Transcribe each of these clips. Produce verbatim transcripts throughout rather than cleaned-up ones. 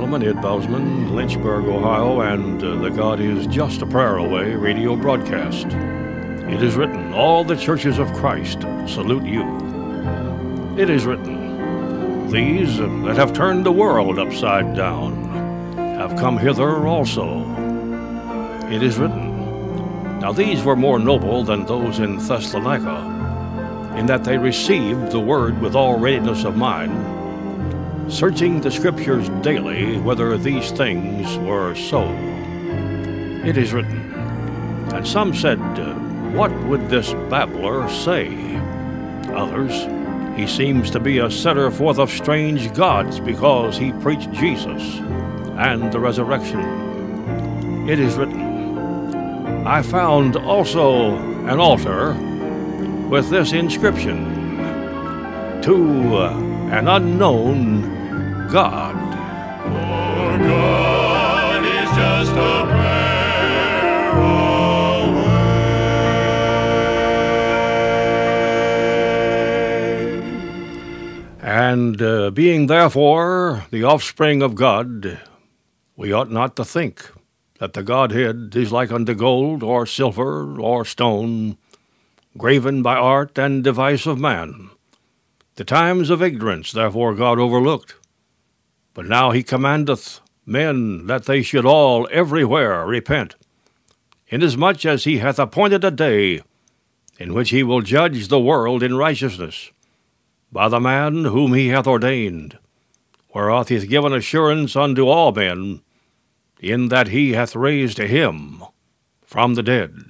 gentlemen, Ed Bousman, Lynchburg, Ohio, and uh, the God is Just a Prayer Away radio broadcast. It is written, all the churches of Christ salute you. It is written, these that have turned the world upside down have come hither also. It is written, now these were more noble than those in Thessalonica, in that they received the word with all readiness of mind, searching the Scriptures daily whether these things were so. It is written, and some said, what would this babbler say? Others, he seems to be a setter forth of strange gods because he preached Jesus and the resurrection. It is written, I found also an altar with this inscription, to an unknown God. For God is just a prayer away. And uh, being therefore the offspring of God, we ought not to think that the Godhead is like unto gold or silver or stone, graven by art and device of man. The times of ignorance therefore God overlooked. But now he commandeth men that they should all everywhere repent, inasmuch as he hath appointed a day in which he will judge the world in righteousness, by the man whom he hath ordained, whereof he hath given assurance unto all men, in that he hath raised him from the dead.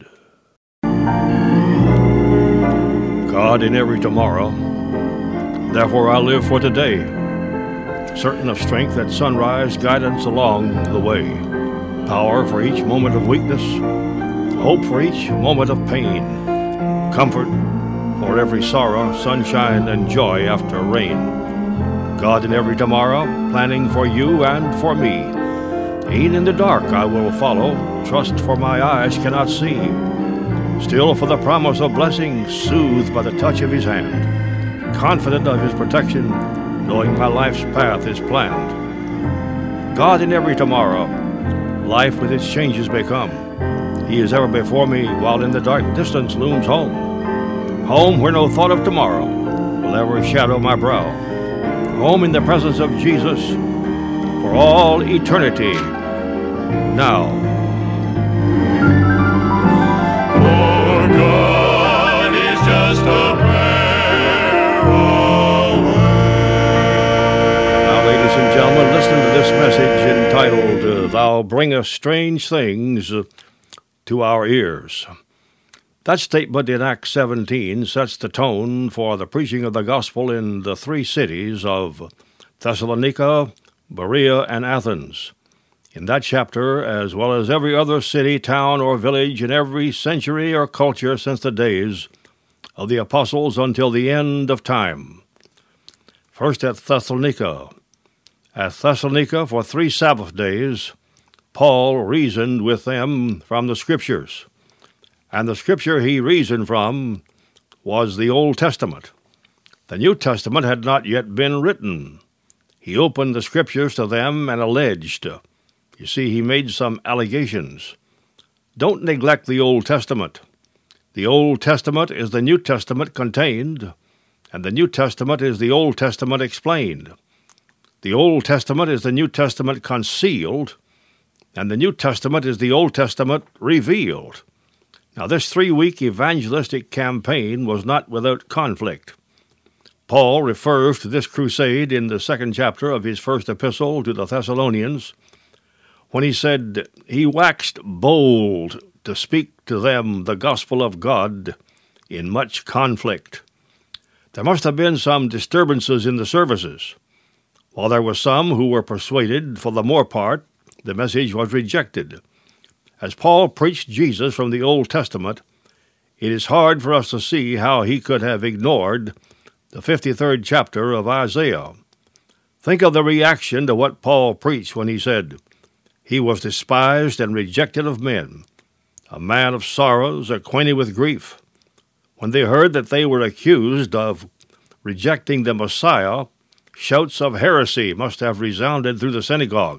God in every tomorrow, therefore I live for today, certain of strength at sunrise, guidance along the way, power for each moment of weakness, hope for each moment of pain, comfort for every sorrow, sunshine and joy after rain. God in every tomorrow, planning for you and for me. E'en in the dark I will follow, trust for my eyes cannot see. Still for the promise of blessing, soothed by the touch of his hand, confident of his protection, knowing my life's path is planned. God in every tomorrow, life with its changes may come. He is ever before me, while in the dark distance looms home. Home where no thought of tomorrow will ever shadow my brow. Home in the presence of Jesus for all eternity now. For God is just a prayer away. Now, ladies and gentlemen, listen to this message entitled, uh, Thou Bringest Strange Things uh, to Our Ears. That statement in Acts seventeen sets the tone for the preaching of the gospel in the three cities of Thessalonica, Berea, and Athens. In that chapter, as well as every other city, town, or village in every century or culture since the days of the apostles until the end of time. First at Thessalonica. At Thessalonica, for three Sabbath days, Paul reasoned with them from the Scriptures. And the Scripture he reasoned from was the Old Testament. The New Testament had not yet been written. He opened the Scriptures to them and alleged. You see, he made some allegations. Don't neglect the Old Testament. The Old Testament is the New Testament contained, and the New Testament is the Old Testament explained. The Old Testament is the New Testament concealed, and the New Testament is the Old Testament revealed. Now, this three-week evangelistic campaign was not without conflict. Paul refers to this crusade in the second chapter of his first epistle to the Thessalonians, when he said, He waxed bold to speak to them the gospel of God in much conflict. There must have been some disturbances in the services. While there were some who were persuaded, for the more part, the message was rejected. As Paul preached Jesus from the Old Testament, it is hard for us to see how he could have ignored the fifty-third chapter of Isaiah. Think of the reaction to what Paul preached when he said, He was despised and rejected of men, a man of sorrows, acquainted with grief. When they heard that they were accused of rejecting the Messiah, shouts of heresy must have resounded through the synagogue.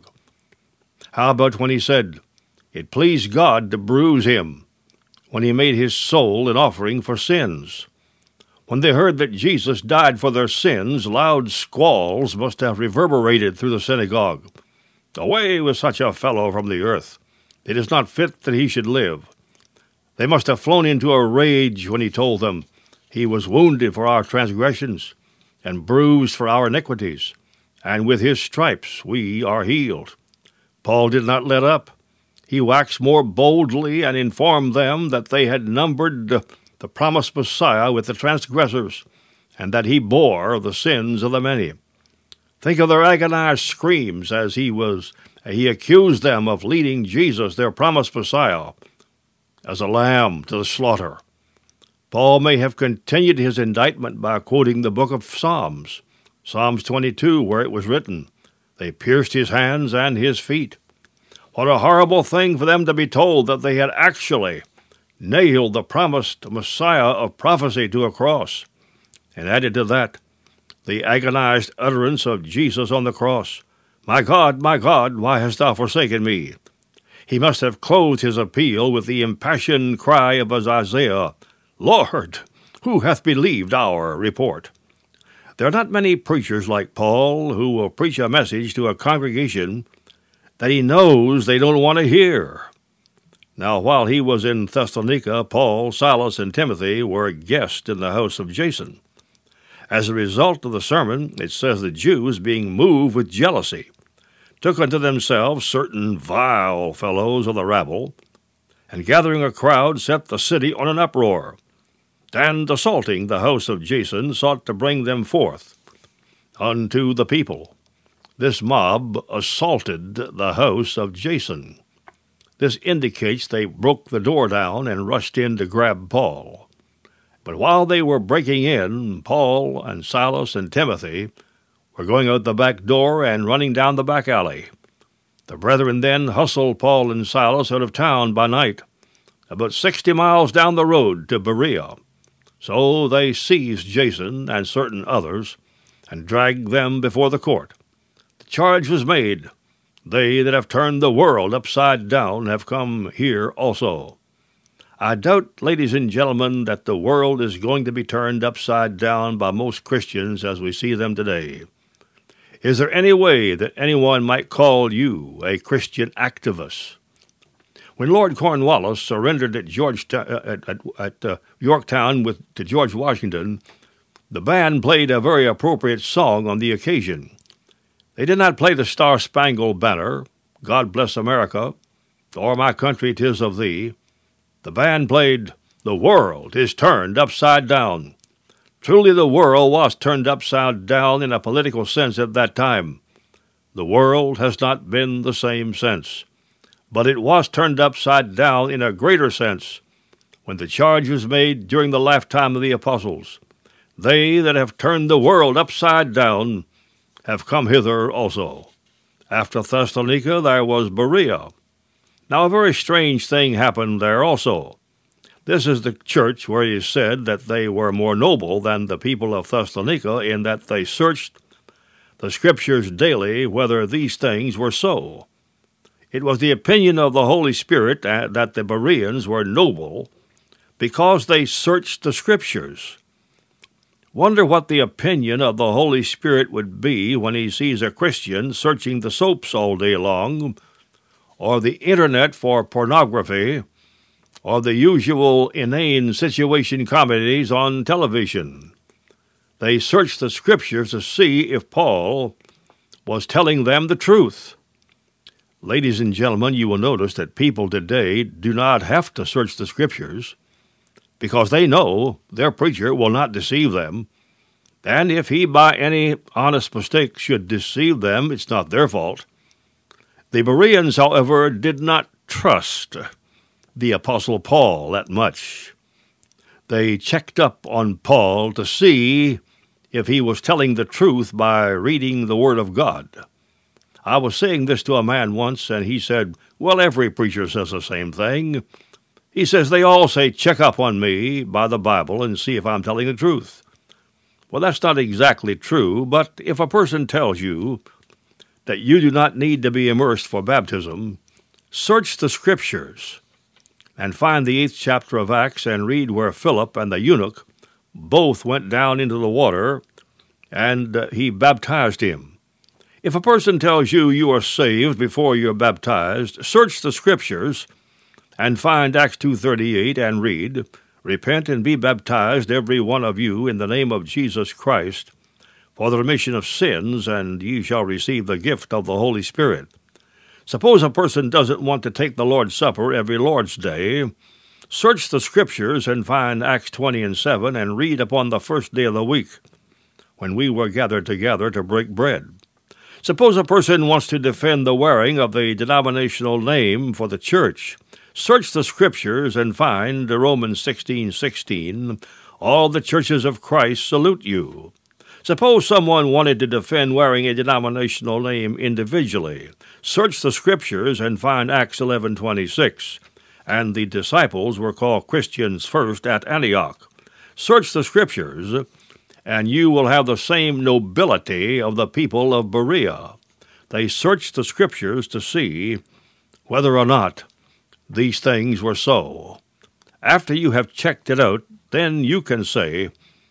How about when he said, "It pleased God to bruise him," when he made his soul an offering for sins? When they heard that Jesus died for their sins, loud squalls must have reverberated through the synagogue. "Away with such a fellow from the earth! It is not fit that he should live." They must have flown into a rage when he told them, "He was wounded for our transgressions, and bruised for our iniquities, and with his stripes we are healed." Paul did not let up. He waxed more boldly and informed them that they had numbered the promised Messiah with the transgressors, and that he bore the sins of the many. Think of their agonized screams as he was he accused them of leading Jesus, their promised Messiah, as a lamb to the slaughter. Paul may have continued his indictment by quoting the book of Psalms, Psalms twenty-two, where it was written, "They pierced his hands and his feet." What a horrible thing for them to be told that they had actually nailed the promised Messiah of prophecy to a cross. And added to that, the agonized utterance of Jesus on the cross, "My God, my God, why hast thou forsaken me?" He must have clothed his appeal with the impassioned cry of Isaiah, "Lord, who hath believed our report?" There are not many preachers like Paul who will preach a message to a congregation that he knows they don't want to hear. Now, while he was in Thessalonica, Paul, Silas, and Timothy were guests in the house of Jason. As a result of the sermon, it says the Jews, being moved with jealousy, took unto themselves certain vile fellows of the rabble, and gathering a crowd, set the city on an uproar, and assaulting the house of Jason, sought to bring them forth unto the people. This mob assaulted the house of Jason. This indicates they broke the door down and rushed in to grab Paul. But while they were breaking in, Paul and Silas and Timothy were going out the back door and running down the back alley. The brethren then hustled Paul and Silas out of town by night, about sixty miles down the road to Berea. So they seized Jason and certain others and dragged them before the court. The charge was made, "They that have turned the world upside down have come here also." I doubt, ladies and gentlemen, that the world is going to be turned upside down by most Christians as we see them today. Is there any way that anyone might call you a Christian activist? When Lord Cornwallis surrendered at, Georgetown, at, at, at uh, Yorktown with, to George Washington, the band played a very appropriate song on the occasion. They did not play the Star-Spangled Banner, "God Bless America," or "My Country 'Tis of Thee." The band played, "The World is Turned Upside Down." Truly the world was turned upside down in a political sense at that time. The world has not been the same since. But it was turned upside down in a greater sense when the charge was made during the lifetime of the apostles. "They that have turned the world upside down have come hither also." After Thessalonica there was Berea. Now a very strange thing happened there also. This is the church where it is said that they were more noble than the people of Thessalonica, in that they searched the Scriptures daily whether these things were so. It was the opinion of the Holy Spirit that the Bereans were noble because they searched the Scriptures. Wonder what the opinion of the Holy Spirit would be when he sees a Christian searching the soaps all day long, or the Internet for pornography, or the usual inane situation comedies on television. They searched the Scriptures to see if Paul was telling them the truth. Ladies and gentlemen, you will notice that people today do not have to search the Scriptures, because they know their preacher will not deceive them, and if he by any honest mistake should deceive them, it's not their fault. The Bereans, however, did not trust the Apostle Paul that much. They checked up on Paul to see if he was telling the truth by reading the Word of God. I was saying this to a man once, and he said, "Well, every preacher says the same thing. He says they all say, check up on me by the Bible and see if I'm telling the truth." Well, that's not exactly true, but if a person tells you that you do not need to be immersed for baptism, search the Scriptures and find the eighth chapter of Acts and read where Philip and the eunuch both went down into the water and uh, he baptized him. If a person tells you you are saved before you're baptized, search the Scriptures and find Acts two thirty-eight and read, "Repent and be baptized, every one of you, in the name of Jesus Christ, for the remission of sins, and ye shall receive the gift of the Holy Spirit." Suppose a person doesn't want to take the Lord's Supper every Lord's Day. Search the Scriptures and find Acts twenty and seven and read upon the first day of the week, when we were gathered together to break bread. Suppose a person wants to defend the wearing of the denominational name for the church. Search the Scriptures and find Romans sixteen sixteen, "All the churches of Christ salute you." Suppose someone wanted to defend wearing a denominational name individually. Search the Scriptures and find Acts eleven twenty-six, "And the disciples were called Christians first at Antioch." Search the Scriptures, and you will have the same nobility of the people of Berea. They searched the Scriptures to see whether or not these things were so. After you have checked it out, then you can say,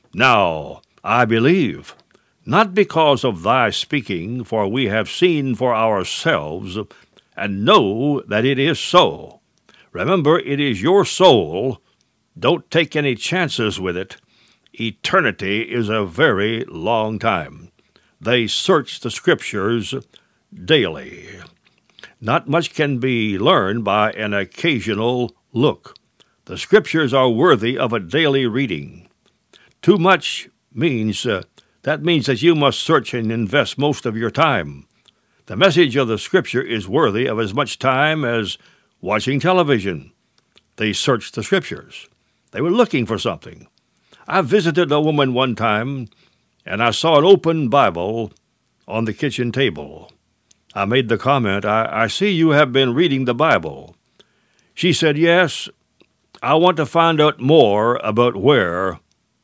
"Now I believe, not because of thy speaking, for we have seen for ourselves, and know that it is so." Remember, it is your soul. Don't take any chances with it. Eternity is a very long time. They search the Scriptures daily. Not much can be learned by an occasional look. The Scriptures are worthy of a daily reading. Too much means uh, that means that you must search and invest most of your time. The message of the Scripture is worthy of as much time as watching television. They searched the Scriptures. They were looking for something. I visited a woman one time, and I saw an open Bible on the kitchen table. I made the comment, I, I see you have been reading the Bible. She said, "Yes, I want to find out more about where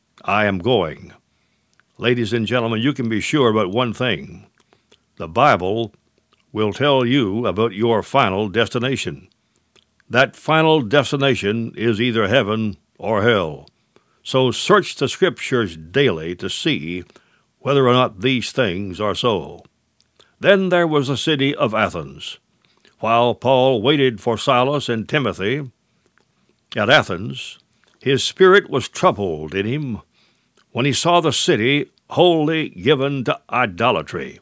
I am going." Ladies and gentlemen, you can be sure about one thing. The Bible will tell you about your final destination. That final destination is either heaven or hell. So search the Scriptures daily to see whether or not these things are so. Then there was the city of Athens. While Paul waited for Silas and Timothy at Athens, his spirit was troubled in him when he saw the city wholly given to idolatry.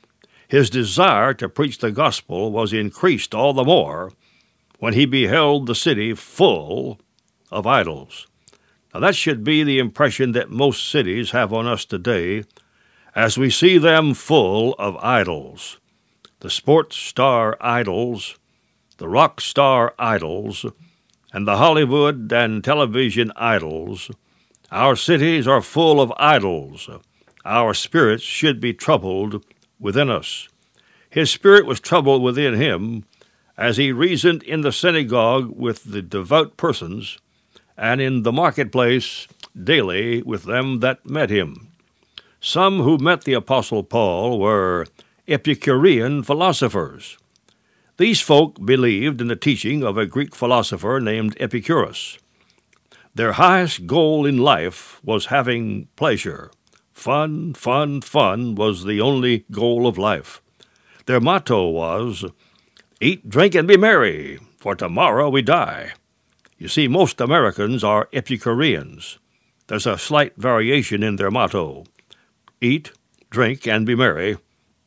His desire to preach the gospel was increased all the more when he beheld the city full of idols. Now that should be the impression that most cities have on us today, as we see them full of idols. The sports star idols, the rock star idols, and the Hollywood and television idols. Our cities are full of idols. Our spirits should be troubled within us. His spirit was troubled within him as he reasoned in the synagogue with the devout persons, and in the marketplace daily with them that met him. Some who met the Apostle Paul were Epicurean philosophers. These folk believed in the teaching of a Greek philosopher named Epicurus. Their highest goal in life was having pleasure. Fun, fun, fun was the only goal of life. Their motto was, "Eat, drink, and be merry, for tomorrow we die." You see, most Americans are Epicureans. There's a slight variation in their motto. Eat, drink, and be merry,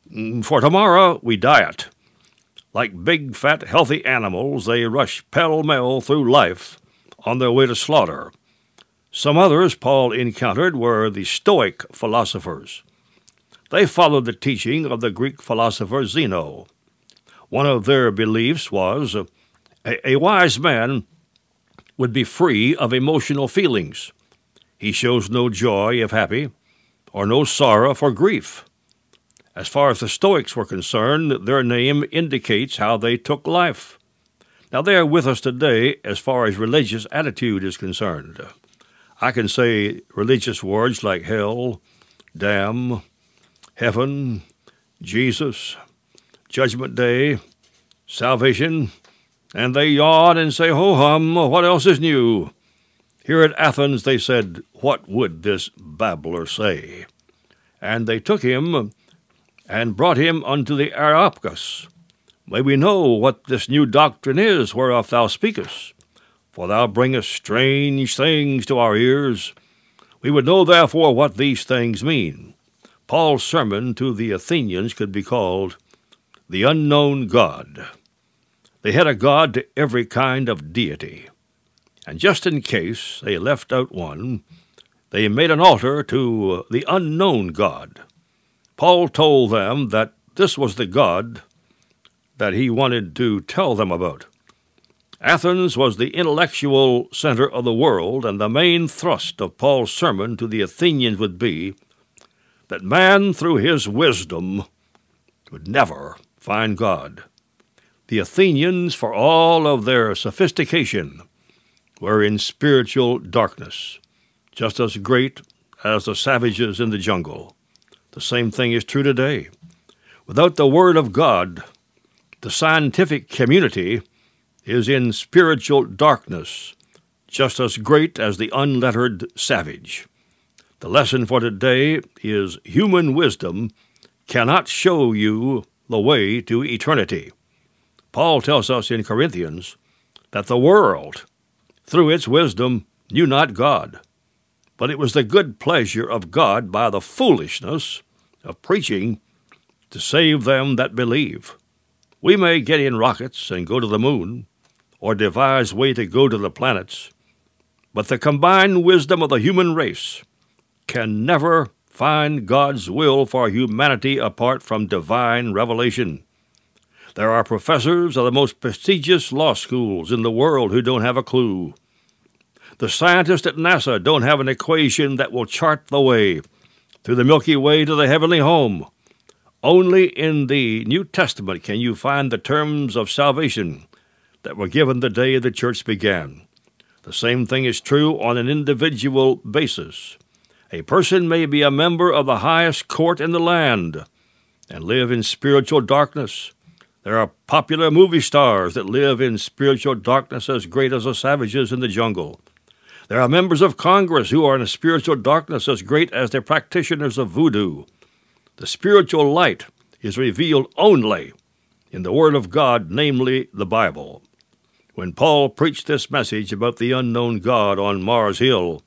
for tomorrow we diet. Like big, fat, healthy animals, they rush pell-mell through life on their way to slaughter. Some others Paul encountered were the Stoic philosophers. They followed the teaching of the Greek philosopher Zeno. One of their beliefs was a, a wise man would be free of emotional feelings. He shows no joy if happy, or no sorrow for grief. As far as the Stoics were concerned, their name indicates how they took life. Now, they are with us today as far as religious attitude is concerned. I can say religious words like hell, damn, heaven, Jesus, judgment day, salvation, and they yawn and say, ho-hum, what else is new? Here at Athens they said, what would this babbler say? And they took him and brought him unto the Areopagus. May we know what this new doctrine is whereof thou speakest, for thou bringest strange things to our ears. We would know therefore what these things mean. Paul's sermon to the Athenians could be called the unknown God. They had a God to every kind of deity, and just in case they left out one, they made an altar to the unknown God. Paul told them that this was the God that he wanted to tell them about. Athens was the intellectual center of the world, and the main thrust of Paul's sermon to the Athenians would be that man, through his wisdom, would never find God. The Athenians, for all of their sophistication, were in spiritual darkness, just as great as the savages in the jungle. The same thing is true today. Without the Word of God, the scientific community is in spiritual darkness, just as great as the unlettered savage. The lesson for today is human wisdom cannot show you the way to eternity. Paul tells us in Corinthians that the world, through its wisdom, knew not God, but it was the good pleasure of God by the foolishness of preaching to save them that believe. We may get in rockets and go to the moon, or devise way to go to the planets, but the combined wisdom of the human race can never find God's will for humanity apart from divine revelation. There are professors of the most prestigious law schools in the world who don't have a clue. The scientists at NASA don't have an equation that will chart the way through the Milky Way to the heavenly home. Only in the New Testament can you find the terms of salvation that were given the day the church began. The same thing is true on an individual basis. A person may be a member of the highest court in the land and live in spiritual darkness. There are popular movie stars that live in spiritual darkness as great as the savages in the jungle. There are members of Congress who are in a spiritual darkness as great as the practitioners of voodoo. The spiritual light is revealed only in the Word of God, namely the Bible. When Paul preached this message about the unknown God on Mars Hill,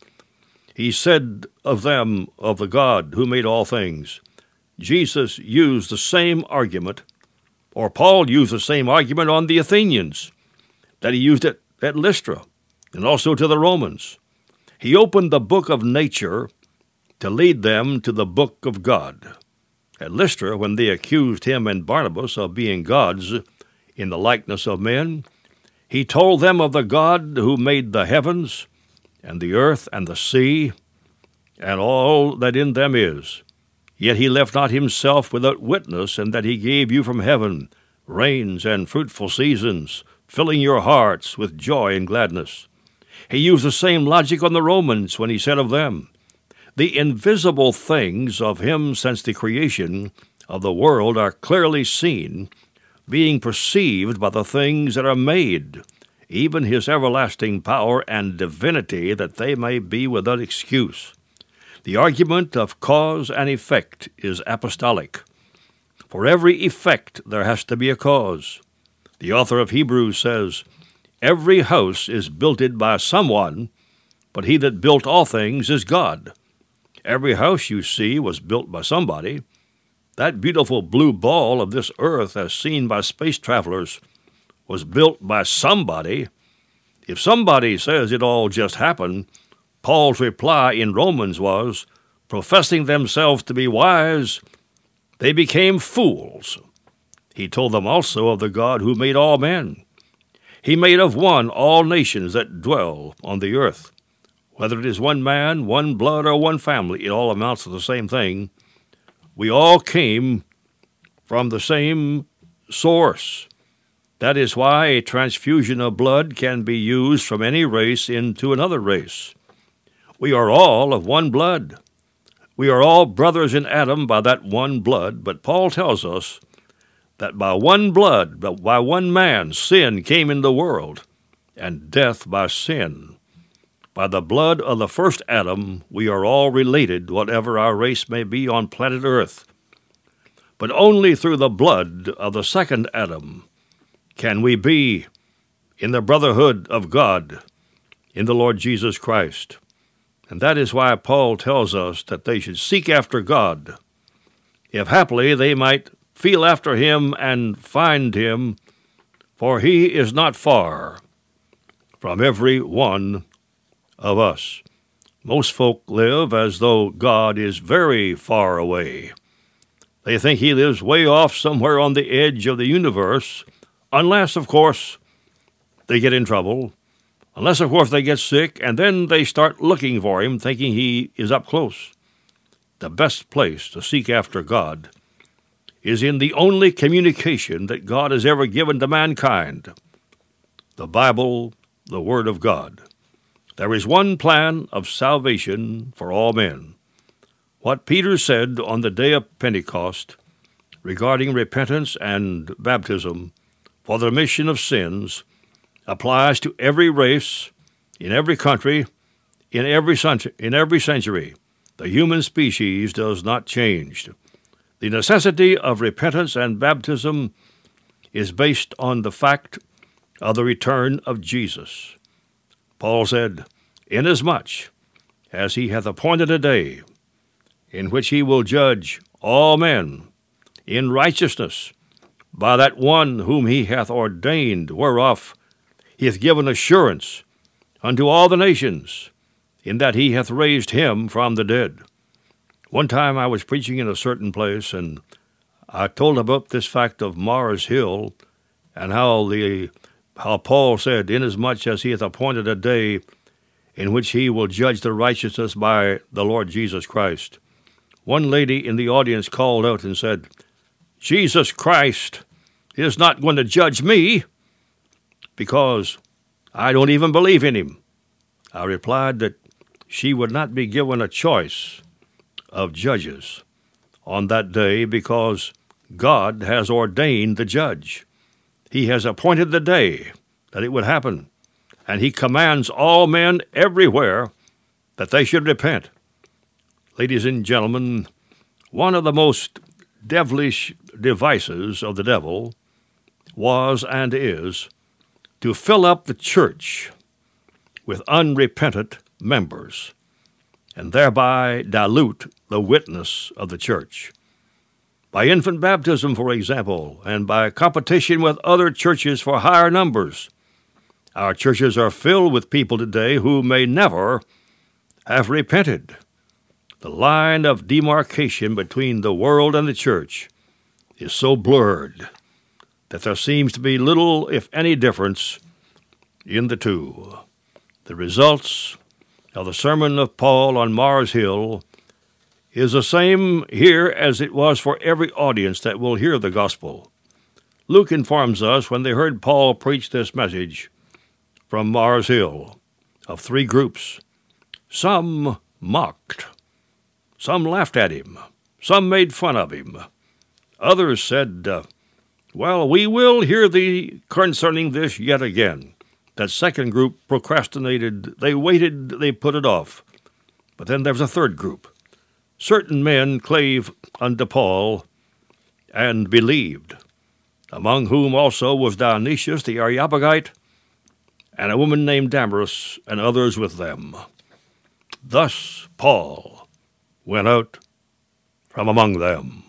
he said of them, of the God who made all things. Jesus used the same argument, or Paul used the same argument on the Athenians, that he used it at Lystra, and also to the Romans. He opened the book of nature to lead them to the book of God. At Lystra, when they accused him and Barnabas of being gods in the likeness of men, he told them of the God who made the heavens and the earth and the sea and all that in them is. Yet he left not himself without witness, and that he gave you from heaven rains and fruitful seasons, filling your hearts with joy and gladness. He used the same logic on the Romans when he said of them, the invisible things of him since the creation of the world are clearly seen, being perceived by the things that are made, even his everlasting power and divinity, that they may be without excuse. The argument of cause and effect is apostolic. For every effect there has to be a cause. The author of Hebrews says, every house is builded by someone, but he that built all things is God. Every house you see was built by somebody. That beautiful blue ball of this earth, as seen by space travelers, was built by somebody. If somebody says it all just happened, Paul's reply in Romans was, professing themselves to be wise, they became fools. He told them also of the God who made all men. He made of one all nations that dwell on the earth. Whether it is one man, one blood, or one family, it all amounts to the same thing. We all came from the same source. That is why a transfusion of blood can be used from any race into another race. We are all of one blood. We are all brothers in Adam by that one blood, but Paul tells us that by one blood, by one man, sin came in the world, and death by sin. By the blood of the first Adam, we are all related, whatever our race may be on planet Earth. But only through the blood of the second Adam can we be in the brotherhood of God in the Lord Jesus Christ. And that is why Paul tells us that they should seek after God, if haply they might feel after him and find him, for he is not far from every one of us. Most folk live as though God is very far away. They think he lives way off somewhere on the edge of the universe, unless, of course, they get in trouble, unless, of course, they get sick, and then they start looking for him, thinking he is up close. The best place to seek after God is in the only communication that God has ever given to mankind, the Bible, the Word of God. There is one plan of salvation for all men. What Peter said on the day of Pentecost regarding repentance and baptism for the remission of sins applies to every race, in every country, in every century. In every century. The human species does not change. The necessity of repentance and baptism is based on the fact of the return of Jesus. Paul said, "Inasmuch as he hath appointed a day in which he will judge all men in righteousness by that one whom he hath ordained, whereof he hath given assurance unto all the nations, in that he hath raised him from the dead." One time I was preaching in a certain place, and I told about this fact of Mars Hill, and how the how Paul said, "Inasmuch as he hath appointed a day in which he will judge the righteousness by the Lord Jesus Christ." One lady in the audience called out and said, "Jesus Christ is not going to judge me, because I don't even believe in him." I replied that she would not be given a choice of judges on that day, because God has ordained the judge. He has appointed the day that it would happen, and he commands all men everywhere that they should repent. Ladies and gentlemen, one of the most devilish devices of the devil was and is to fill up the church with unrepentant members, and thereby dilute the witness of the church. By infant baptism, for example, and by competition with other churches for higher numbers, our churches are filled with people today who may never have repented. The line of demarcation between the world and the church is so blurred that there seems to be little, if any, difference in the two. The results of the sermon of Paul on Mars Hill is the same here as it was for every audience that will hear the gospel. Luke informs us when they heard Paul preach this message from Mars Hill of three groups. Some mocked. Some laughed at him. Some made fun of him. Others said, uh, well, we will hear thee concerning this yet again. That second group procrastinated. They waited. They put it off. But then there was a third group. Certain men clave unto Paul and believed, among whom also was Dionysius the Areopagite, and a woman named Damaris, and others with them. Thus Paul went out from among them.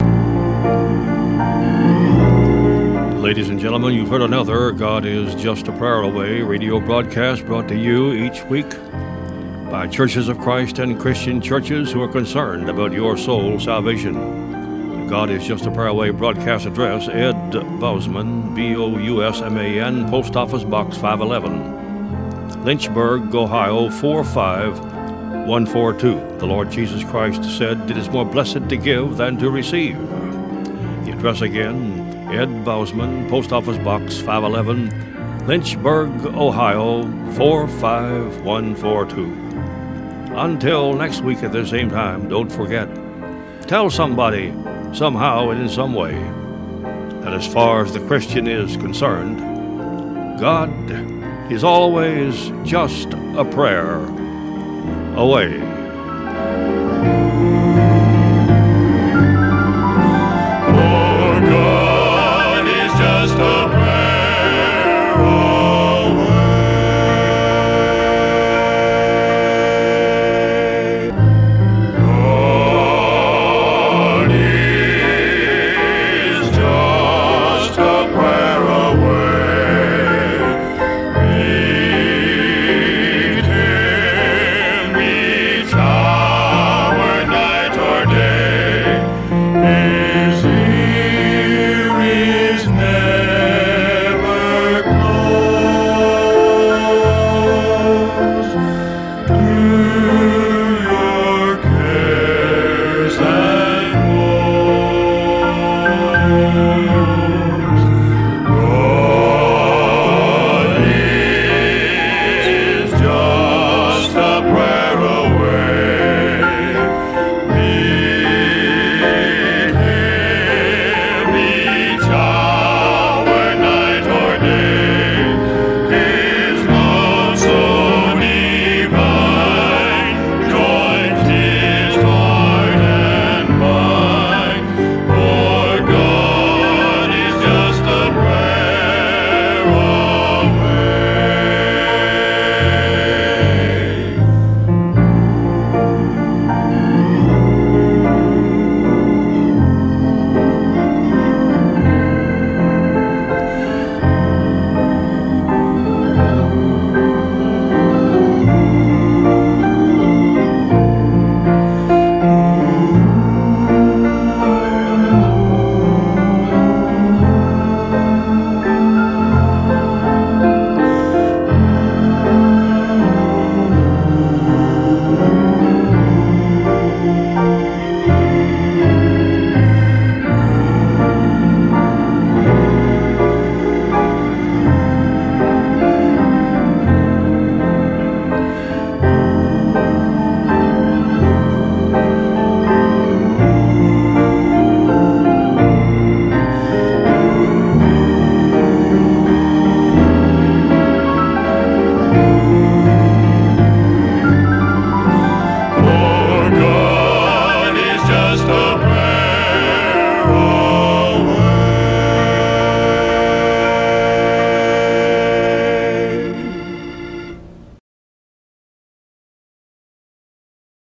Ladies and gentlemen, you've heard another God is Just a Prayer Away radio broadcast brought to you each week by Churches of Christ and Christian churches who are concerned about your soul salvation. The God is Just a Prayer Away broadcast address, Ed Bousman, B O U S M A N, Post Office Box five eleven, Lynchburg, Ohio four five one four two. The Lord Jesus Christ said, "It is more blessed to give than to receive." The address again, Ed Bousman, Post Office Box five eleven, Lynchburg, Ohio four five one four two. Until next week at the same time, don't forget, tell somebody, somehow and in some way, that as far as the Christian is concerned, God is always just a prayer away.